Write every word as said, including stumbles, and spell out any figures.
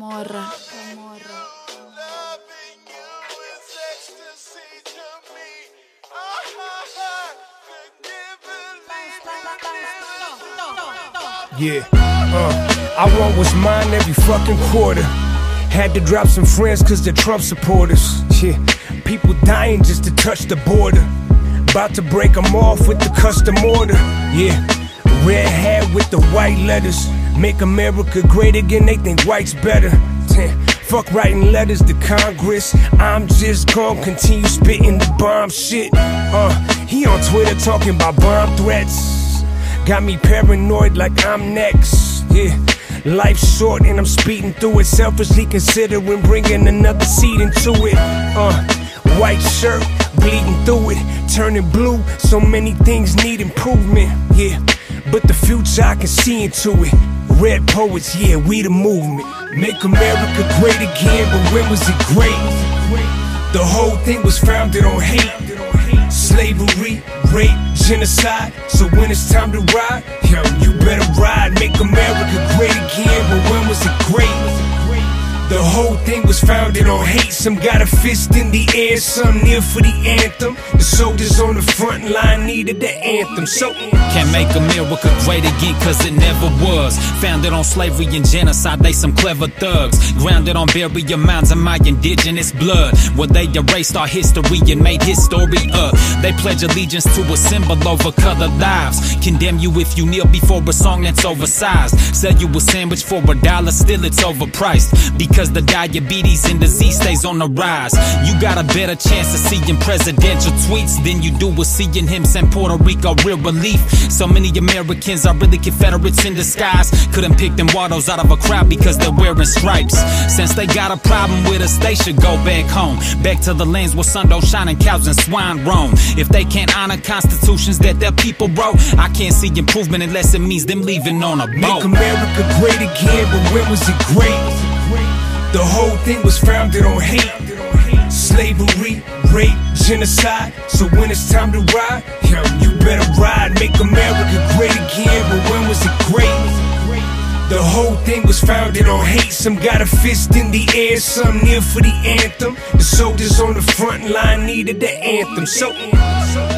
Camorra, Camorra. Yeah, uh, I want what's mine every fucking quarter. Had to drop some friends cause they're Trump supporters. Yeah, people dying just to touch the border. About to break them off with the custom order. Yeah, red hat with the white letters. Make America great again, they think white's better. Fuck writing letters to Congress. I'm just gon' continue spitting the bomb shit. Uh, he on Twitter talking about bomb threats. Got me paranoid like I'm next. Yeah, life's short and I'm speeding through it. Selfishly considering bringing another seed into it. Uh, white shirt, bleeding through it. Turning blue, so many things need improvement. Yeah, but the future I can see into it. Red poets, yeah, we the movement. Make America great again, but when was it great? The whole thing was founded on hate. Slavery, rape, genocide. So when it's time to ride, yo, you better ride. Make America great again, but when was it great? The whole thing was founded on hate. Some got a fist in the air, some kneel for the anthem. The soldiers on the front line needed the anthem. So can't make America great again cause it never was. Founded on slavery and genocide, they some clever thugs. Grounded on burial mounds of my indigenous blood, where they erased our history and made his story up. They pledge allegiance to a symbol over colored lives. Condemn you if you kneel before a song that's oversized. Sell you a sandwich for a dollar, still it's overpriced. Because the diabetes and disease stays on the rise. You got a better chance of seeing presidential tweets than you do with seeing him send Puerto Rico real relief. So many Americans are really Confederates in disguise. Couldn't pick them Waldos out of a crowd because they're wearing stripes. Since they got a problem with us, they should go back home. Back to the lands where sun don't shine and cows and swine roam. If they can't honor constitutions that their people wrote, I can't see improvement unless it means them leaving on a boat. Make America great again, but when was it great? The whole thing was founded on hate. Slavery, rape, genocide. So when it's time to ride, yo, you better ride. Make America great again, but when was it great? The whole thing was founded on hate. Some got a fist in the air, some kneel for the anthem. The soldiers on the front line needed the anthem. So